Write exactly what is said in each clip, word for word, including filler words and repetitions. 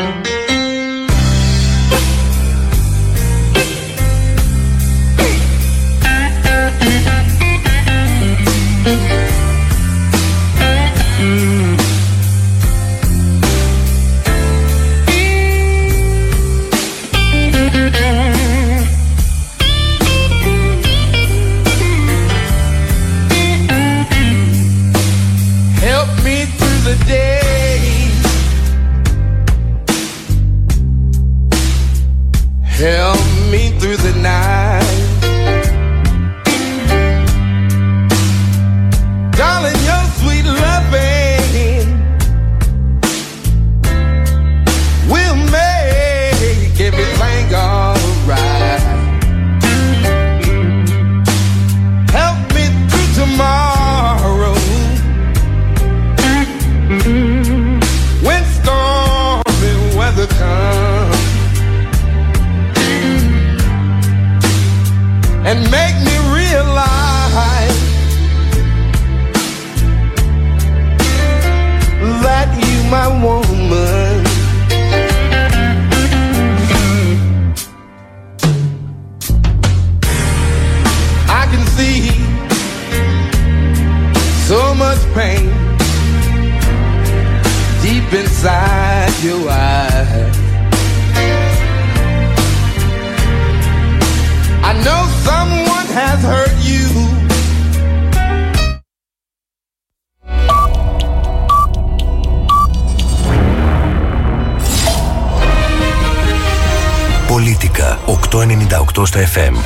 οκτακόσια ενενήντα οκτώ στα εφ εμ.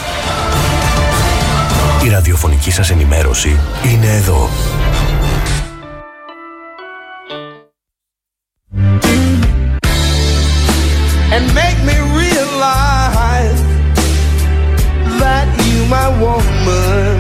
Η ραδιοφωνική σας ενημέρωση είναι εδώ. And make me realize that you my woman.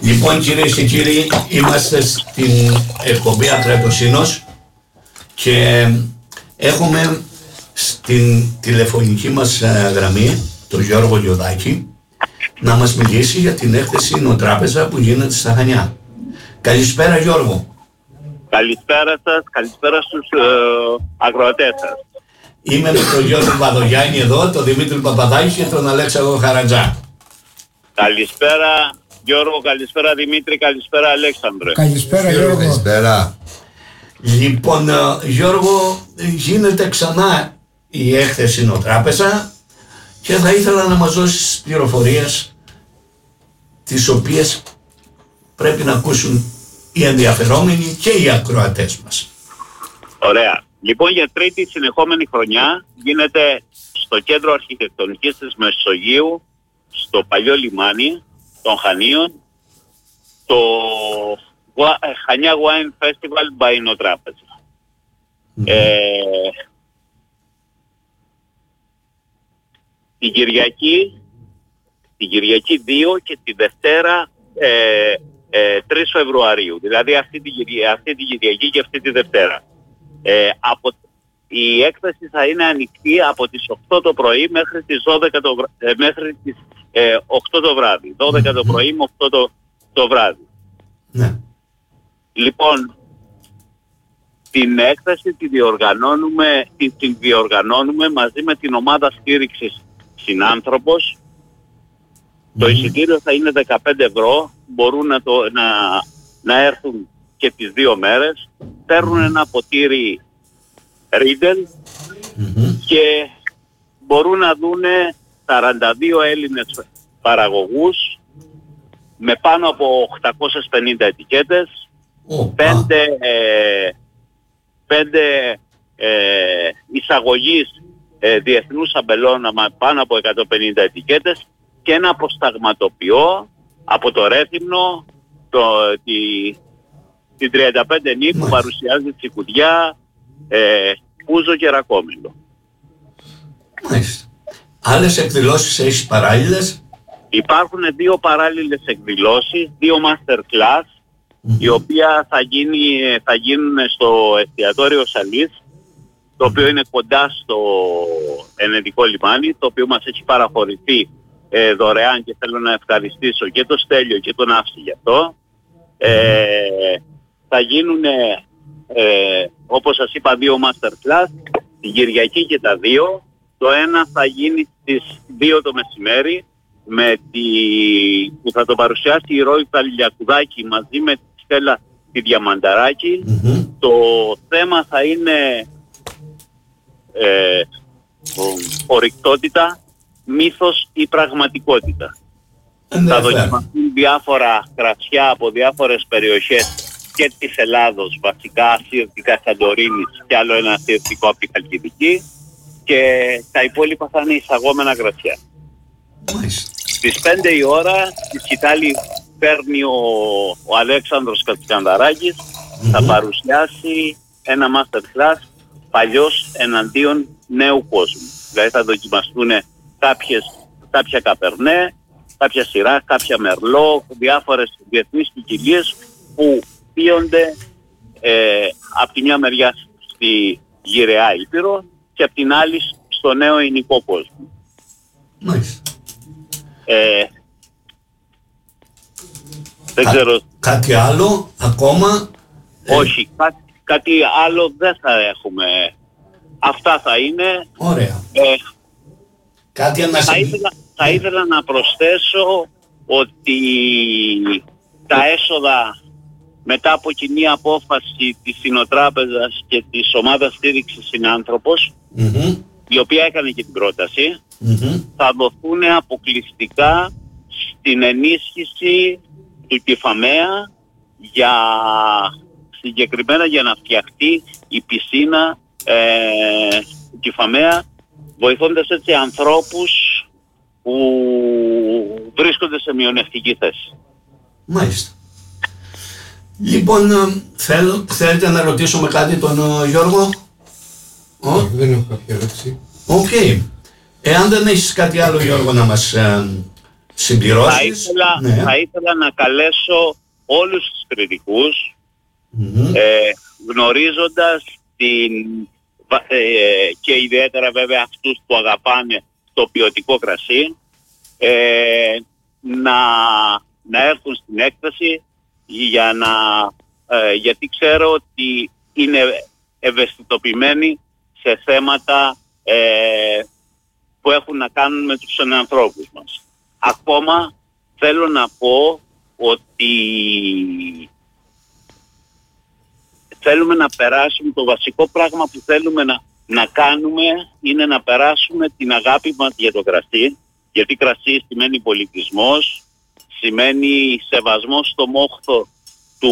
Λοιπόν, κυρίες και κύριοι, είμαστε στην εκπομπή Ακρατοσύνος και έχουμε στην τηλεφωνική μας γραμμή τον Γιώργο Λιωδάκη να μας μιλήσει για την έκθεση Νοτράπεζα που γίνεται στα Χανιά. Καλησπέρα, Γιώργο. Καλησπέρα σας, καλησπέρα στους ε, ακροατές σας. Είμαι με τον Γιώργο Βαδογιάννη εδώ, τον Δημήτρη Παπαδάκη και τον Αλέξανδρο Χαραντζά. Καλησπέρα Γιώργο, καλησπέρα Δημήτρη, καλησπέρα Αλέξανδρο. Καλησπέρα Γιώργο. Καλησπέρα. Λοιπόν, Γιώργο, γίνεται ξανά η έκθεση Νοτράπεζα και θα ήθελα να μας δώσεις πληροφορίες τις οποίες πρέπει να ακούσουν οι ενδιαφερόμενοι και οι ακροατές μας. Ωραία. Λοιπόν, για τρίτη συνεχόμενη χρονιά γίνεται στο Κέντρο Αρχιτεκτονικής της Μεσογείου, στο παλιό λιμάνι των Χανίων, το Χανιά Wine Festival by Νοτράπεζα. Mm-hmm. Ε, την Κυριακή, την Κυριακή δύο και τη Δευτέρα ε, ε, τρεις Φεβρουαρίου, δηλαδή αυτή την αυτή τη Κυριακή και αυτή τη Δευτέρα. Ε, από, η έκθεση θα είναι ανοιχτή από τις οκτώ το πρωί μέχρι τις, δώδεκα το, ε, μέχρι τις ε, οκτώ το βράδυ. δώδεκα το πρωί με οκτώ το, το βράδυ. Ναι. Λοιπόν, την έκθεση τη διοργανώνουμε, την, την διοργανώνουμε μαζί με την ομάδα στήριξης Συνάνθρωπος. Mm. Το εισιτήριο θα είναι δεκαπέντε ευρώ, μπορούν να, το, να, να έρθουν και τις δύο μέρες. Παίρνουν ένα ποτήρι Riedel mm-hmm. και μπορούν να δούνε σαράντα δύο Έλληνες παραγωγούς με πάνω από οκτακόσιες πενήντα ετικέτες, oh, πέντε, ε, πέντε ε, εισαγωγής ε, διεθνούς αμπελώνα με πάνω από εκατόν πενήντα ετικέτες και ένα προσταγματοποιό από το Ρέθυμνο, το, τη, την τριάντα πέντε νι που παρουσιάζει τσικουδιά, ε, πούζο και ρακόμηλο. Μάλιστα. Άλλες εκδηλώσεις έχεις παράλληλες? Υπάρχουν δύο παράλληλες εκδηλώσεις, δύο master class, mm-hmm. η οποία θα, γίνει, θα γίνουν στο εστιατόριο Σαλής, το οποίο είναι κοντά στο Ενετικό λιμάνι, το οποίο μας έχει παραχωρηθεί ε, δωρεάν και θέλω να ευχαριστήσω και το Στέλιο και τον Αύση γι' αυτό. Ε, θα γίνουν, ε, όπως σας είπα, δύο master class, την Κυριακή και τα δύο. Το ένα θα γίνει στις δύο το μεσημέρι, με τη... που θα το παρουσιάσει η Ρώη Καλιακουδάκη μαζί με τη Στέλλα τη Διαμανταράκη. Mm-hmm. Το θέμα θα είναι ε, ορυκτότητα, μύθος ή πραγματικότητα. Mm-hmm. Θα δοκιμαστούν διάφορα κρασιά από διάφορες περιοχές και της Ελλάδος, βασικά ασύρτικα Σαντορίνης και άλλο ένα ασύρτικο από τη Χαλκιδική, και τα υπόλοιπα θα είναι εισαγόμενα κρασιά. Μάλιστα. Στις πέντε η ώρα στη σκητάλη παίρνει ο, ο Αλέξανδρος Κατσικανδαράκης, mm-hmm. θα παρουσιάσει ένα master class παλιός εναντίον νέου κόσμου. Δηλαδή θα δοκιμαστούν κάποιες, κάποια καπερνέ, κάποια σειρά, κάποια μερλό, διάφορες διεθνείς ποικιλίες που πείονται ε, από τη μια μεριά στη γυραιά Ήπειρο και από την άλλη στο νέο ελληνικό κόσμο. Μάλιστα. Ε, δεν Κα, ξέρω. Κάτι άλλο ακόμα? Όχι, ε... κάτι, κάτι άλλο δεν θα έχουμε. Αυτά θα είναι. Ωραία. Ε, κάτι θα, ήθελα, θα ήθελα να προσθέσω ότι τα έσοδα μετά από κοινή απόφαση της Συνοτράπεζας και της ομάδας στήριξης Συνάνθρωπος, mm-hmm. η οποία έκανε και την πρόταση, mm-hmm. θα δοθούν αποκλειστικά στην ενίσχυση του Κεφαμαία, για, συγκεκριμένα για να φτιαχτεί η πισίνα ε, του Κεφαμαία, βοηθώντας έτσι ανθρώπους που βρίσκονται σε μειονεκτική θέση. Μάλιστα. Λοιπόν, θέλ, θέλετε να ρωτήσουμε κάτι τον uh, Γιώργο? Όχι, δεν έχω κάποια ερώτηση. Οκ. Okay. Εάν δεν έχεις κάτι άλλο, Γιώργο, να μας, uh, συμπληρώσεις. Θα ήθελα, ναι. θα ήθελα να καλέσω όλους τους κριτικούς, Mm-hmm. ε, γνωρίζοντας την, ε, και ιδιαίτερα βέβαια αυτούς που αγαπάνε το ποιοτικό κρασί, ε, να, να έρθουν στην έκθεση για να, ε, γιατί ξέρω ότι είναι ευαισθητοποιημένοι σε θέματα ε, που έχουν να κάνουν με τους ανθρώπους μας. Ακόμα θέλω να πω ότι θέλουμε να περάσουμε, το βασικό πράγμα που θέλουμε να, να κάνουμε είναι να περάσουμε την αγάπη μας για το κρασί, γιατί κρασί σημαίνει πολιτισμός, σημαίνει σεβασμός στο μόχθο του,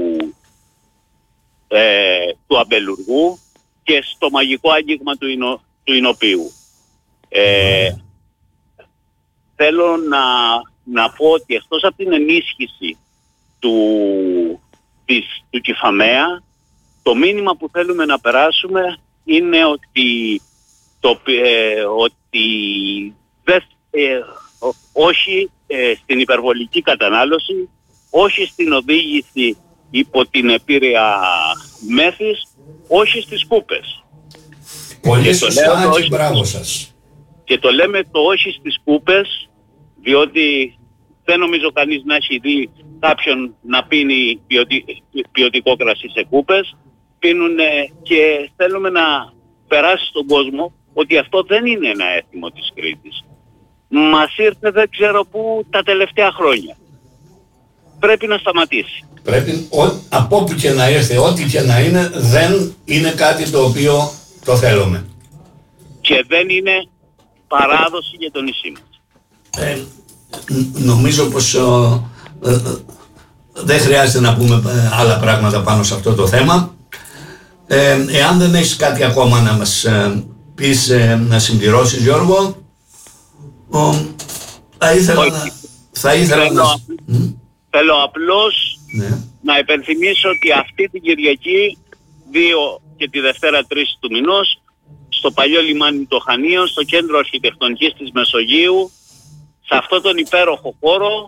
ε, του αμπελουργού και στο μαγικό άγγιγμα του, εινο, του εινοποιού. Ε, θέλω να, να πω ότι εκτός από την ενίσχυση του, της, του Κηφαμαία, το μήνυμα που θέλουμε να περάσουμε είναι ότι, το, ε, ότι δεν, ε, ό, όχι ε, στην υπερβολική κατανάλωση, όχι στην οδήγηση υπό την επίρρεια μέθης, όχι στις κούπες. Πολύ σωστά και όχι, μπράβο σας. Και το λέμε το όχι στις κούπες, διότι δεν νομίζω κανείς να έχει δει κάποιον να πίνει ποιοτικό, ποιοτικό κρασί σε κούπες. Πίνουν και θέλουμε να περάσει στον κόσμο ότι αυτό δεν είναι ένα έθιμο της Κρήτης. Μας ήρθε δεν ξέρω πού τα τελευταία χρόνια. Πρέπει να σταματήσει. Πρέπει ο, από όπου και να έρθει, ό,τι και να είναι, δεν είναι κάτι το οποίο το θέλουμε. Και δεν είναι παράδοση για το νησί μας. Ε, νομίζω πως ε, ε, ε, δεν χρειάζεται να πούμε ε, άλλα πράγματα πάνω σε αυτό το θέμα. Ε, εάν δεν έχεις κάτι ακόμα να μας ε, πεις, ε, να συμπληρώσεις, Γιώργο, ο, θα ήθελα να... Θα ήθελα θέλω, να... θέλω απλώς ναι. να υπενθυμίσω ότι αυτή την Κυριακή, δύο και τη Δευτέρα τρεις του μηνός, στο παλιό λιμάνι το Χανίο, στο κέντρο αρχιτεκτονικής της Μεσογείου, σε αυτό τον υπέροχο χώρο,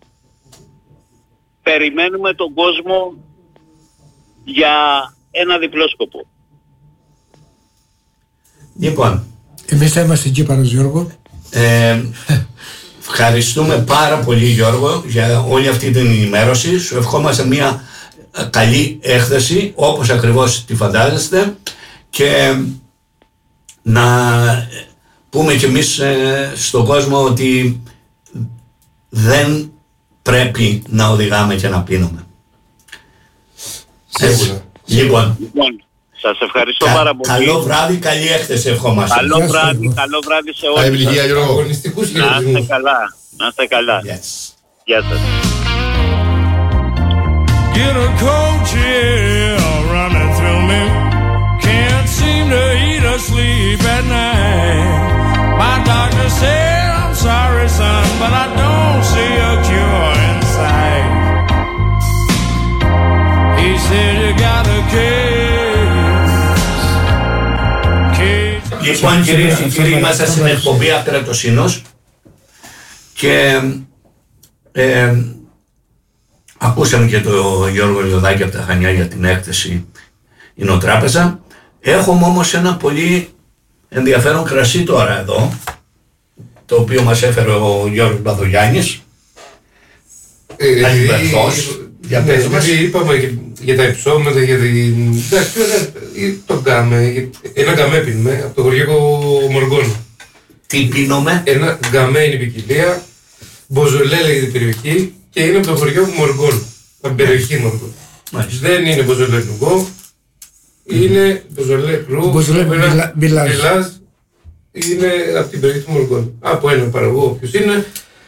περιμένουμε τον κόσμο για ένα διπλό σκοπό. Λοιπόν, εμείς θα είμαστε εκεί πάνω, Γιώργο. Ε, ευχαριστούμε πάρα πολύ, Γιώργο, για όλη αυτή την ενημέρωση. Σου ευχόμαστε μια καλή έκθεση, όπως ακριβώς τη φαντάζεστε, και να πούμε κι εμείς ε, στον κόσμο ότι δεν πρέπει να οδηγάμε και να πίνουμε. Σίγουρα. Λοιπόν, λοιπόν, σας ευχαριστώ κα, πάρα πολύ. Καλό βράδυ, καλή έκθεση ευχόμαστε. Καλό Γεια βράδυ, σας. καλό βράδυ σε Καλή όλους. επιτυχία, Γιώργο. Αγωνιστικούς Να είστε χειρισμούς. καλά, να είστε καλά. Yes. Γεια σας. Get a cold chill running through me. Can't seem to eat or sleep at night. My doctor said I'm sorry, son, but I don't see a cure in sight. He said you got a case. Case. Λοιπόν, κυρίες και κύριοι, είμαστε στην εκπομπή Ακρατοσύνος και ε, ακούσαμε και το Γιώργο Λιωδάκη από τα Χανιά για την έκθεση Ινοτράπεζα. Έχουμε όμως ένα πολύ ενδιαφέρον κρασί τώρα εδώ, το οποίο μας έφερε ο Γιώργος Μπαδογιάννης. Ε, Αλιβερθός. Για ναι, πες μας. δηλαδή είπαμε για, για τα υψώματα, για την... Εντάξει, ε, το γκάμε, για- ένα γκάμε πίνουμε από το χωριό Μοργόνο. Τι πίνουμε? Ένα γκάμε είναι η ποικιλία, μποζολέ λέγεται η περιοχή και είναι από το χωριό Μοργόνο, από την περιοχή Μοργόνο. Μάλιστα. Δεν είναι μποζολέ νουγκό, είναι μποζολέ κρού, Μποζολέ από ένα Μπιλα- Μπιλάζ. Μπιλάζ, είναι από την περιοχή του Μοργόνο. Από ένα παραγωγό, ποιος είναι.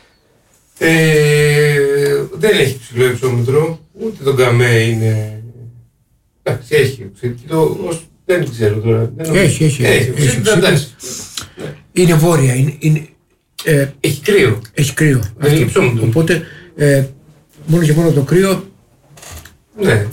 Ε, δεν έχει ψηλό υψόμετρο, ούτε το γκαμέ είναι... Εντάξει, έχει οξύτητο, όμως δεν ξέρω τώρα. Δεν νομίζω. Έχει, έχει, Έχει έχει οξύτητο, οξύτητο. εντάξει. Είναι βόρεια, είναι, είναι, ε, Έχει κρύο. έχει κρύο. Δεν είναι υψόμετρο. Οπότε ε, μόνο και μόνο το κρύο, Ναι.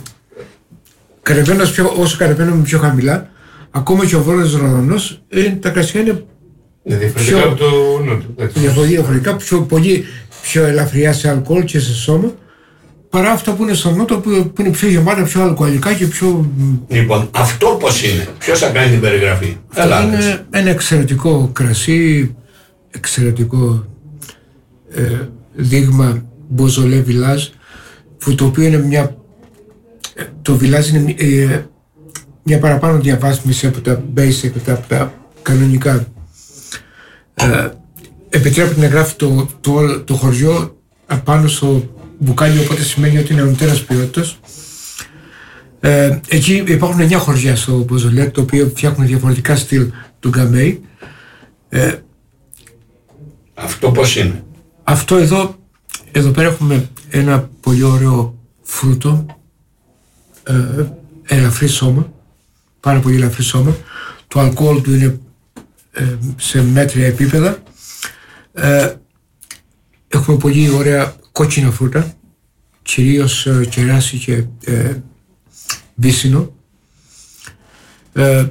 κατεβαίνοντας πιο, όσο κατεβαίνουμε πιο χαμηλά, ακόμα και ο βόρειος Ροδονός, ε, τα κρασιά είναι Είναι διαφορετικά πιο, από το νότιο. Διαφορετικά, πιο, πολύ πιο ελαφριά σε αλκοόλ και σε σώμα, παρά αυτά που είναι στο νότο, που, που είναι πιο γεμάτα, πιο αλκοολικά και πιο... Λοιπόν, αυτό πώς είναι, ποιος θα κάνει την περιγραφή? Αυτό είναι ένα εξαιρετικό κρασί, εξαιρετικό ε, δείγμα Beaujolais Village, που το οποίο είναι μια... Το Village είναι ε, μια παραπάνω διαβάθμιση από τα basic, από τα κανονικά. Ε, επιτρέπει να γράφει το, το, το χωριό απάνω στο μπουκάλι, οπότε σημαίνει ότι είναι οντέρας ποιότητας. Ε, εκεί υπάρχουν εννιά χωριά στο Beaujolais, το οποίο φτιάχνουν διαφορετικά στυλ του Gamay. Ε, αυτό πώς είναι? Αυτό εδώ, εδώ πέρα έχουμε ένα πολύ ωραίο φρούτο, ε, ελαφρύ σώμα, πάρα πολύ ελαφρύ σώμα. Το αλκοόλ του είναι ε, σε μέτρια επίπεδα. Ε, έχουμε πολύ ωραία κόκκινα φρούτα, κυρίως ε, κεράσι και ε, βύσσινο. Ε,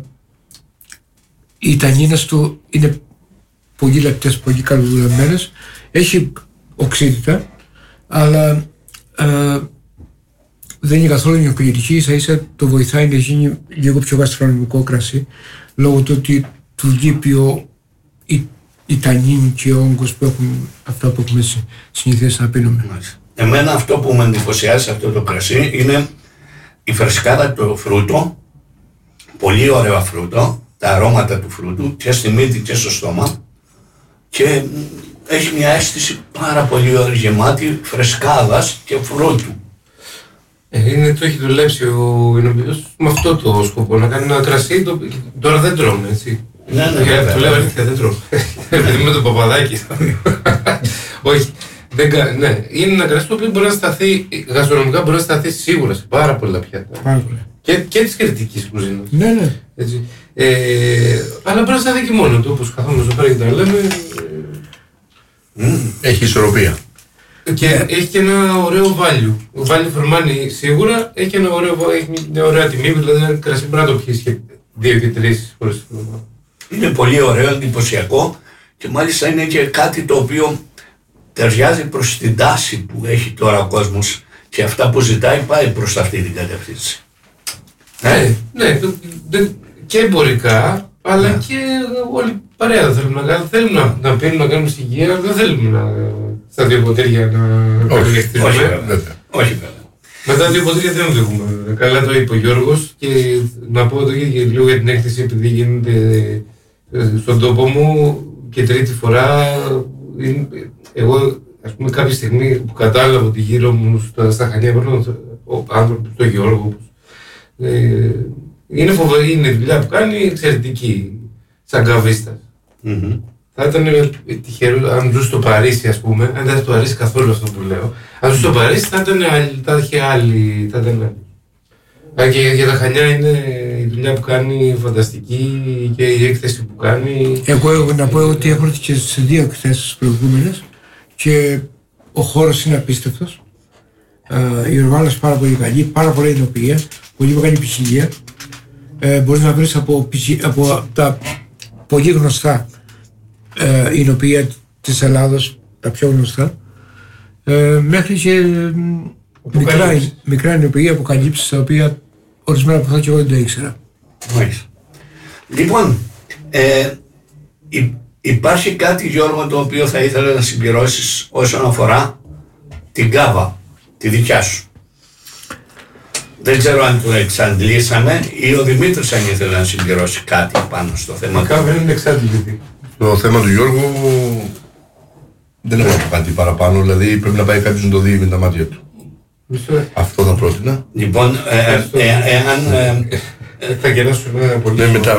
οι τανίνες του είναι πολύ λεπτές, πολύ καλοδουλαμμένες. Έχει οξύτητα, αλλά ε, δεν είναι καθόλου νιοκριτική, ίσα ίσα το βοηθάει να γίνει λίγο πιο γαστρονομικό κρασί, λόγω του ότι του λείπει ο, η, η τανίνη και ο όγκος που έχουν αυτά που έχουμε συνηθίσει να πίνουμε. Εμένα αυτό που με εντυπωσιάζει σε αυτό το κρασί είναι η φρεσκάδα του φρούτου, πολύ ωραίο φρούτο, τα αρώματα του φρούτου και στη μύτη και στο στόμα, και έχει μια αίσθηση πάρα πολύ γεμάτη φρεσκάδας και φρούτου. Ε, είναι, το έχει δουλέψει ο Ινοποιός με αυτό το σκοπό, να κάνει ένα κρασί. Το, τώρα δεν τρώμε, έτσι. Ναι, ναι, βέβαια. Το λέω αλήθεια, δεν τρώμε. Επειδή με το παπαδάκι. Όχι. Δεν, ναι, είναι ένα κρασί το οποίο μπορεί να σταθεί, γαστρονομικά μπορεί να σταθεί σίγουρα σε πάρα πολλά πιάτα. Πάρα πολλά. Και, και της κριτικής κουζίνας. Ναι, ναι. Έτσι. Ε, αλλά μπορεί να σταθεί και μόνο του, όπως καθόμαστε εδώ πέρα και τα λέμε. Mm, έχει ισορροπία. Και yeah. έχει και ένα ωραίο value. Ο value for money σίγουρα έχει, ένα ωραίο, έχει μια ωραία τιμή, δηλαδή ένα κρασί μπορεί να το πιείς και δύο και τρεις φορές την εβδομάδα. Είναι πολύ ωραίο, εντυπωσιακό, και μάλιστα είναι και κάτι το οποίο ταιριάζει προς την τάση που έχει τώρα ο κόσμος και αυτά που ζητάει, πάει προς αυτή την κατεύθυνση. Ναι, ναι, ναι, και εμπορικά, αλλά ναι. και όλοι παρέα δεν θέλουμε να κάνουμε. Θέλουμε να, να πίνουμε, να κάνουμε υγεία, δεν θέλουμε να, στα δύο ποτήρια να καλογευτίζουμε. Όχι, όχι βέβαια. Μετά δύο ποτήρια δεν οδηγούμε. Καλά το είπε ο Γιώργος, και να πω το ίδιο λίγο για την έκθεση, επειδή γίνεται στον τόπο μου και τρίτη φορά. Εγώ, ας πούμε, κάποια στιγμή που κατάλαβα ότι γύρω μου στα, στα Χανιά υπάρχουν άνθρωποι, τον Γιώργο, ε, είναι φοβερή, είναι η δουλειά που κάνει εξαιρετική, σαν καβίστας. Mm-hmm. Θα ήταν τυχερό αν ζούσε στο Παρίσι, ας πούμε, αν δεν του αρέσει καθόλου αυτό που λέω. Αν ζούσε στο Παρίσι θα ήταν άλλη, θα είχε άλλη, θα ήταν άλλη. Αν και για τα Χανιά είναι η δουλειά που κάνει φανταστική και η έκθεση που κάνει. Εγώ να πω ότι έχω έρθει και σε δύο εκθέσεις προηγούμενες και ο χώρος είναι απίστευτος. Uh, η οργάνωση πάρα πολύ καλή, πάρα πολύ ειδοποιία, πολύ μεγάλη ποικιλία. Uh, μπορείς να βρεις από, από τα πολύ γνωστά uh, ειδοποιία της Ελλάδος, τα πιο γνωστά, uh, μέχρι και μικρά, μικρά ειδοποιία, αποκαλύψεις, τα οποία ορισμένα από αυτά και εγώ δεν τα ήξερα. Μάλιστα. Λοιπόν, ε, υ, υπάρχει κάτι, Γιώργο, το οποίο θα ήθελα να συμπληρώσεις όσον αφορά την κάβα, τη δικιά σου. Δεν ξέρω αν το εξαντλήσαμε ή ο Δημήτρης αν ήθελε να συμπληρώσει κάτι πάνω στο θέμα. Η κάβα είναι εξάντλητη. Το θέμα του Γιώργου δεν έχω κάτι παραπάνω, δηλαδή πρέπει να πάει κάποιος να το δει με τα μάτια του. Μισό. Αυτό θα πρότεινα. Λοιπόν, εάν... Θα γελάσω ένα πολύ... Ναι, μετά,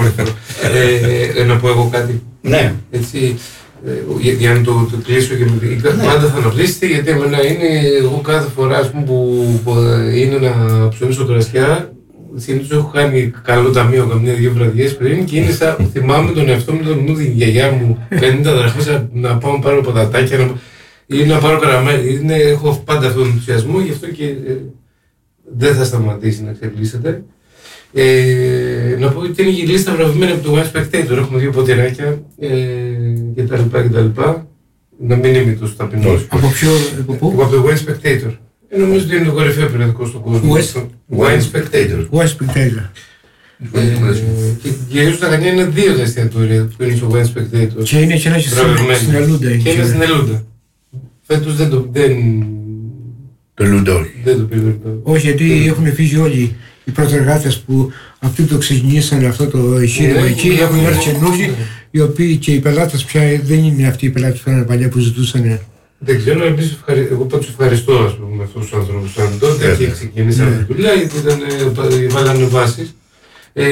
να πω εγώ κάτι. Ναι. Έτσι, για να το κλείσω και πάντα θα αναπτύσσετε, γιατί εμένα είναι, εγώ κάθε φορά ας πούμε, που είναι να ψωνίσω κρασιά, συνήθως έχω κάνει καλό ταμείο καμιά-δύο βραδιές πριν και είναι σαν, θυμάμαι τον εαυτό μου, τον μου, την γιαγιά μου, πενήντα δραχμές να πάω να πάρω πατατάκια να, ή να πάρω καραμέλα. Έχω πάντα αυτόν τον ενθουσιασμό, γι' αυτό και ε, δεν θα σταματήσει να εξελίσσεται. Ε, να πω ότι είναι η λίστα βραβευμένη από το Wine Spectator. Έχουμε δύο ποτηράκια ε, κτλ. Να μην είμαι τόσο ταπεινός. Από ποιο, από πού? Από το Wine Spectator. Ε, νομίζω ότι είναι το κορυφαίο περιοδικό στον κόσμο. Wine Spectator. Wine Spectator. Ε, και γυρίζουν στα Χανιά είναι δύο τα εστιατόρια που είναι στο Wine Spectator. Και είναι και ένα και στην Ελούντα. Και είναι στην Ελούντα. Φέτος δεν το... Δεν... Το Ελούντα όχι. Δεν το πήρε. Όχι, γιατί έχουν φύγει όλοι οι πρωτεργάτες που αυτοί το ξεκινήσαν αυτό το εγχείρημα εκεί. Έχουν έρθει καινούργοι, οι οποίοι και οι πελάτες πια δεν είναι αυτοί οι πελάτες που ήταν παλιά που ζητούσαν. Δεν ξέρω, εμείς ευχαρι... εγώ πάντως ευχαριστώ ας πούμε, αυτούς τους ανθρώπους σαν τότε yeah. και ξεκινήσαμε yeah. τη δουλειά γιατί ήταν, βάλανε βάσεις. Ε,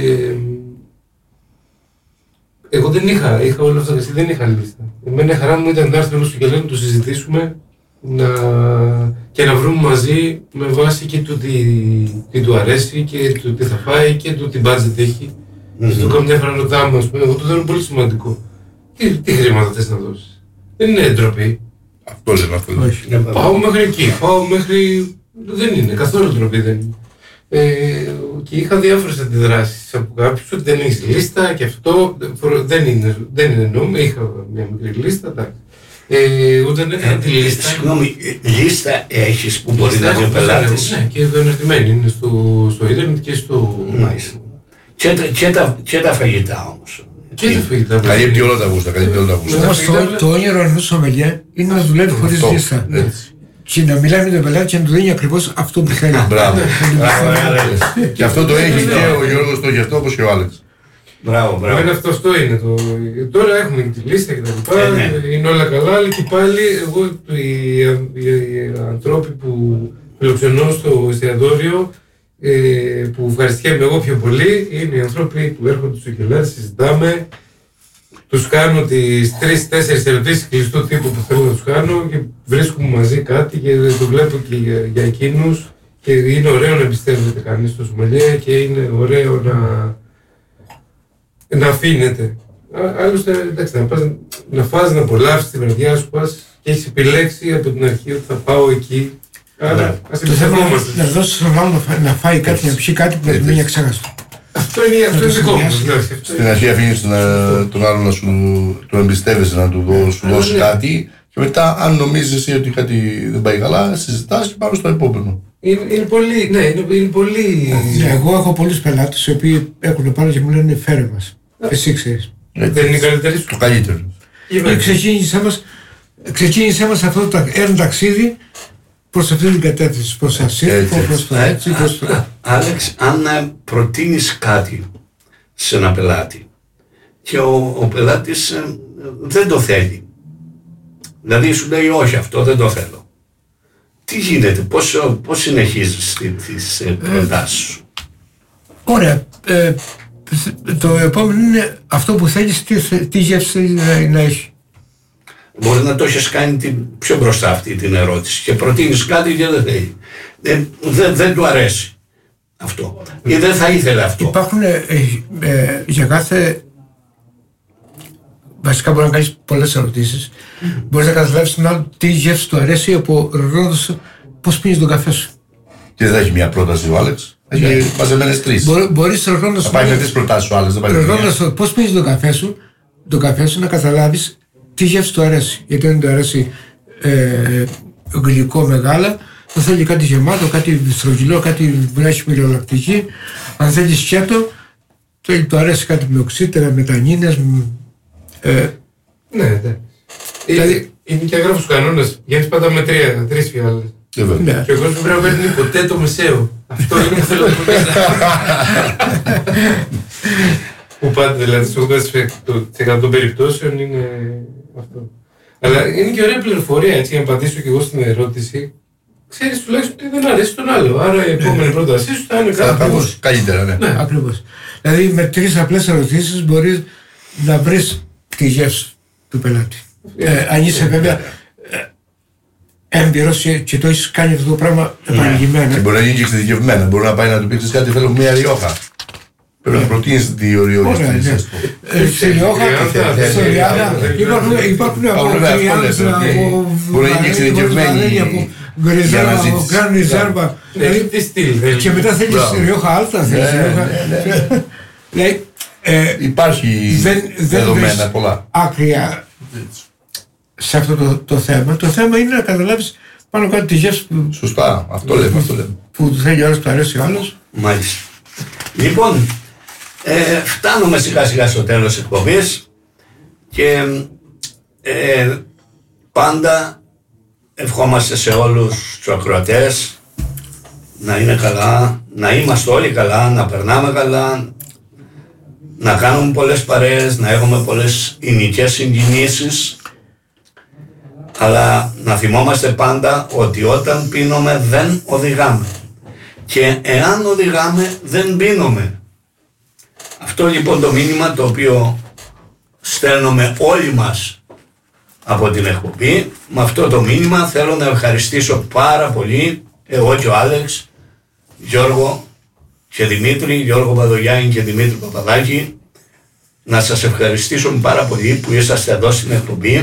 εγώ δεν είχα, είχα όλα αυτά και δεν είχα λίστα. Εμένα χαρά μου ήταν να έρθουμε στο Κελέον να το συζητήσουμε να... και να βρούμε μαζί με βάση και το τι, τι του αρέσει και το τι θα φάει και το τι budget έχει. Mm-hmm. Στο καμιά φορά ρωτάμε, ας πούμε, εγώ το θεωρώ πολύ σημαντικό. Τι, τι χρήματα θες να δώσεις. Δεν είναι ντροπή. Αυτό δεν είναι αυτό. Πάω μέχρι εκεί, πάω μέχρι... Δεν είναι, καθόλου ντροπή δεν είναι. Ε, και είχα διάφορες αντιδράσεις από κάποιους ότι δεν έχεις λίστα και αυτό δεν είναι, δεν είναι νόμο, είχα μια μικρή λίστα. Ε, ούτε δεν έκανα τη λίστα. Συγγνώμη, λίστα έχεις που μπορεί να δει ο πελάτης. Ναι, και εναρτημένη είναι στο, στο ίντερνετ και στο... Μάλιστα. Και, και, τα, και τα φαγητά όμως. Και τα φαγητά. Καλύπτει όλα τα γούστα, καλύπτει όλα τα γούστα. Όμως το, το όνειρο ενός σομελιέ είναι να δουλεύει χωρίς λίστα. Και να μιλάει με τον πελάτη και να του δίνει ακριβώς αυτό που θέλει. Μπράβο. Και αυτό το έχει και ο Γιώργος το έχει αυτό όπως και ο Άλεξ. Μπράβο, μπράβο. Εμένα αυτό, αυτό είναι το... Τώρα έχουμε τη λίστα και τα λοιπά, ε, ναι. Είναι όλα καλά, αλλά και πάλι εγώ οι, οι, οι ανθρώποι που φιλοξενώ στο εστιατόριο ε, που ευχαριστιέμαι εγώ πιο πολύ είναι οι ανθρώποι που έρχονται στο Κελάρι, συζητάμε, τους κάνω τις τρεις τέσσερις ερωτήσεις κλειστού τύπου που θέλω να τους κάνω και βρίσκουμε μαζί κάτι και το βλέπω και για, για εκείνους και είναι ωραίο να εμπιστεύεται κανείς στο σομελιέ και είναι ωραίο να να αφήνεται. Άλλωστε, εντάξει, να, πας, να φας, να απολαύσεις τη βραδιά σου, πας και έχεις επιλέξει από την αρχή ότι θα πάω εκεί. Άρα, ας εμπιστευόμαστε. Να δώσεις στον άλλο να φάει κάτι, να πιει κάτι που να του μείνει αξέχαστο. Αυτό είναι, αυτό είναι δικό μου. Στην αρχή αφήνεις τον άλλο να σου το εμπιστεύεσαι, να του δώσει κάτι και μετά, αν νομίζεις εσύ ότι κάτι δεν πάει καλά, συζητάς και πάμε στο επόμενο. Είναι, είναι πολύ, ναι, είναι, είναι πολύ... Εγώ έχω πολλούς πελάτες οι οποίοι έχουν πάρει και μου λένε φέρε μας. Εσύ ξέρεις. Δεν είναι καλύτερη σου. Το καλύτερο. Ξεκίνησέ μας αυτό το ένα ταξίδι προς αυτή την κατεύθυνση. Προς ασύρ, προς το έτσι, προς το... Άλεξ, αν προτείνεις κάτι σε ένα πελάτη και ο, ο πελάτης δεν το θέλει, δηλαδή σου λέει όχι αυτό δεν το θέλω, τι γίνεται, πώς, πώς συνεχίζεις τις προτάσεις σου? Ωραία. Ε, το επόμενο είναι αυτό που θέλεις, τι, τι γεύση να, να έχει. Μπορεί να το έχεις κάνει την, πιο μπροστά αυτή την ερώτηση και προτείνεις κάτι και δεν θέλει. Δεν, δεν, δεν του αρέσει αυτό ή δεν θα ήθελε αυτό. Υπάρχουν ε, ε, για κάθε... Βασικά μπορεί να κάνεις πολλές ερωτήσεις. Mm. Μπορείς να καταλάβεις τον άλλο τι γεύση του αρέσει από ρωτώντας πώς πίνεις τον καφέ σου. Και δεν θα έχει μια πρόταση ο Άλεξ. Έχει μαζεμένες τρεις. Μπορεί, μπορείς ρωτώντας... Θα πάει με τρεις προτάσεις ο Άλεξ. Ρωτώντας πώς πίνεις τον καφέ σου, τον καφέ σου να καταλάβεις τι γεύση του αρέσει. Γιατί αν του αρέσει ε, γλυκό μεγάλα, θα θέλει κάτι γεμάτο, κάτι στρογγυλό, κάτι που έχει μυρωλακτική. Αν θέλει σκέτο, θέλει, του αρέσει κάτι με οξύτερα, με τανίνες. Ε, ναι, ναι. Δηλαδή, είναι και έγραφος κανόνας. Βγαίνεις πάντα με τρία, τρεις φιάλες. Ναι. Και ο κόσμος πρέπει να παίρνει ποτέ το μεσαίο. Αυτό είναι που θέλω να πω. Που πάντα, δηλαδή, στο ογδόντα τοις εκατό των περιπτώσεων είναι αυτό. Αλλά είναι και ωραία πληροφορία, έτσι, για να απαντήσω και εγώ στην ερώτηση. Ξέρεις τουλάχιστον ότι δεν αρέσει τον άλλο. Άρα η επόμενη πρότασή σου θα είναι κάτι ακριβώς καλύτερα, ναι. Ναι, ακριβώς. Δηλαδή με τρεις απλές ερωτήσεις μπορείς να βρεις τη γεύση του πελάτη. Ε, αν είσαι βέβαια έμπειρος και το έχεις κάνει αυτό το πράγμα επανειλημμένα. Και μπορεί να γίνει και εξειδικευμένα. Μπορεί να πάει να του πείξεις κάτι, θέλω μια ριόχα. Πρέπει να προτείνεις δύο ριόχες. Στη ριόχα, στο Ριάδα, υπάρχουν από τριάντα. Μπορεί να γίνει εξειδικευμένη γκρεζέρβα, γκραν ριζέρβα. Τι στυλ. Και μετά θέλεις ριόχα άλτα, θέλεις ριόχα. Υπάρχει δεδομένα πολλά. Άκρια σε αυτό το, το θέμα. Το θέμα είναι να καταλάβεις πάνω κάτω τη γεύση που. Σωστά, αυτό λέμε. Αυτό λέμε. Που του θέλει ο άλλος, που του αρέσει ο άλλος. Μάλιστα. Λοιπόν, ε, φτάνουμε σιγά σιγά στο τέλος της εκπομπής και ε, πάντα ευχόμαστε σε όλους τους ακροατές να είναι καλά, να είμαστε όλοι καλά, να περνάμε καλά, να κάνουμε πολλές παρέες, να έχουμε πολλές ηνικές συγκινήσεις, αλλά να θυμόμαστε πάντα ότι όταν πίνουμε δεν οδηγάμε και εάν οδηγάμε δεν πίνουμε. Αυτό λοιπόν το μήνυμα το οποίο στέλνουμε όλοι μας από την εκπομπή. Με αυτό το μήνυμα θέλω να ευχαριστήσω πάρα πολύ εγώ και ο Άλεξ, Γιώργο και Δημήτρη, Γιώργο Παδογιάννη και Δημήτρη Παπαδάκη, να σας ευχαριστήσω πάρα πολύ που είσαστε εδώ στην εκπομπή.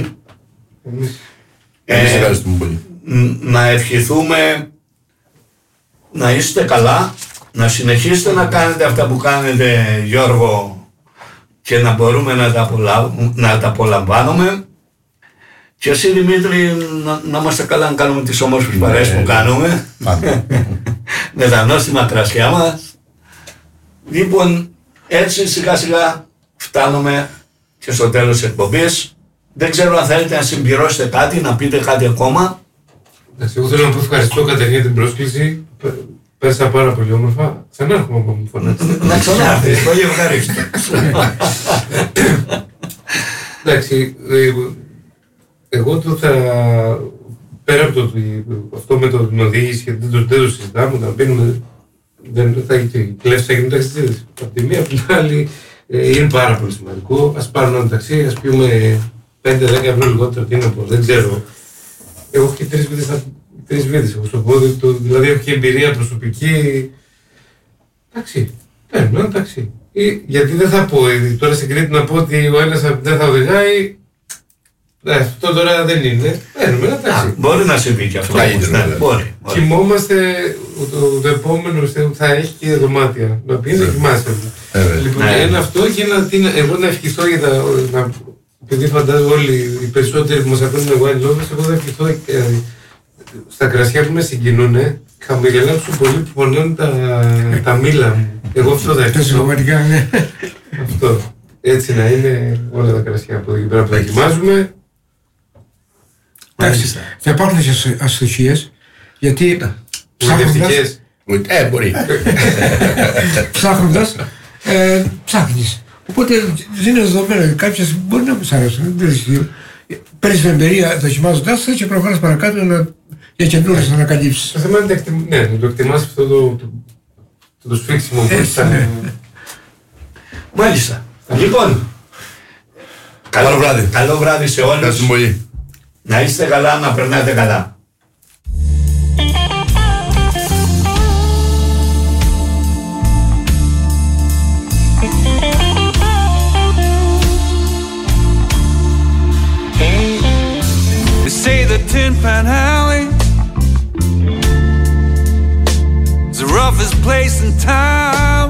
Εμείς ευχαριστούμε πολύ. Να ευχηθούμε να είστε καλά, να συνεχίσετε να κάνετε αυτά που κάνετε, Γιώργο, και να μπορούμε να τα, απολα... να τα απολαμβάνουμε. Και εσύ, Δημήτρη, να, να είμαστε καλά να κάνουμε τις όμορφες παρέες που κάνουμε με τα νόστιμα κρασιά μας. Λοιπόν, έτσι σιγά σιγά φτάνουμε και στο τέλος της εκπομπής. Δεν ξέρω αν θέλετε να συμπληρώσετε κάτι, να πείτε κάτι ακόμα. Εγώ θέλω να πω ευχαριστώ καταρχήν για την πρόσκληση. Πέσα πάρα πολύ όμορφα. Ξανάρχομαι από μου φωνάξετε. Να ξανάρθεις, πολύ ευχαριστώ. Εντάξει, εγώ το θα... Πέρα από το αυτό με την οδήγηση και δεν το, δεν το συζητάμε, όταν πίνουμε δεν θα έχει κλέφτσα και ταξιτζίδες. Από τη μία, από την άλλη είναι πάρα πολύ σημαντικό. Ας πάρουμε ένα ταξί, ας πιούμε πέντε δέκα ευρώ λιγότερο, τι να πω, δεν ξέρω. Εγώ έχω και τρεις βίδες, τρεις βίδες έχω στο πόδι του, δηλαδή έχω και εμπειρία προσωπική. Εντάξει, παίρνω ένα ταξί. Γιατί δεν θα πω, τώρα στην Κρήτη να πω ότι ο ένας δεν θα οδηγάει. Ναι, αυτό τώρα δεν είναι. Παίρνουμε ένα ταξί. Μπορεί να συμβεί και αυτό. Μπορεί. Κοιμόμαστε, το, το επόμενο θα έχει και δωμάτια. Να πει να κοιμάσαι. Λοιπόν, ένα αυτό και ένα, εγώ να ευχηθώ για τα. Να, επειδή φαντάζομαι όλοι οι περισσότεροι που μας ακούνε wine lovers, εγώ θα ευχηθώ στα κρασιά που με συγκινούν, χαμογελάσουν πολύ που πονούν τα, τα μήλα μου. Εγώ αυτό θα ευχηθώ. Αυτό. Έτσι να είναι όλα τα κρασιά από εδώ και πέρα που τα δοκιμάζουμε. Εντάξει, θα υπάρχουν και αστοχίες, γιατί ψάχνοντας... Ε, μπορεί. Ψάχνοντας, ψάχνεις. Οπότε είναι δεδομένο, κάποιες μπορεί να μας αρέσουν, δεν ισχύει. Παίρνεις την εμπειρία δοκιμάζοντας και προχωράς παρακάτω για καινούριες ανακαλύψεις. Το θέμα είναι να το εκτιμάς αυτό το σφίξιμο που ήταν. Μάλιστα. Λοιπόν, καλό βράδυ. Καλό βράδυ σε όλους. Να είστε καλά, να περνάτε καλά. They say the Tin Pan Alley is the roughest place in town.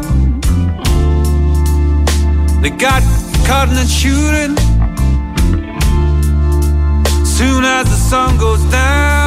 They got cutting and shooting soon as the sun goes down.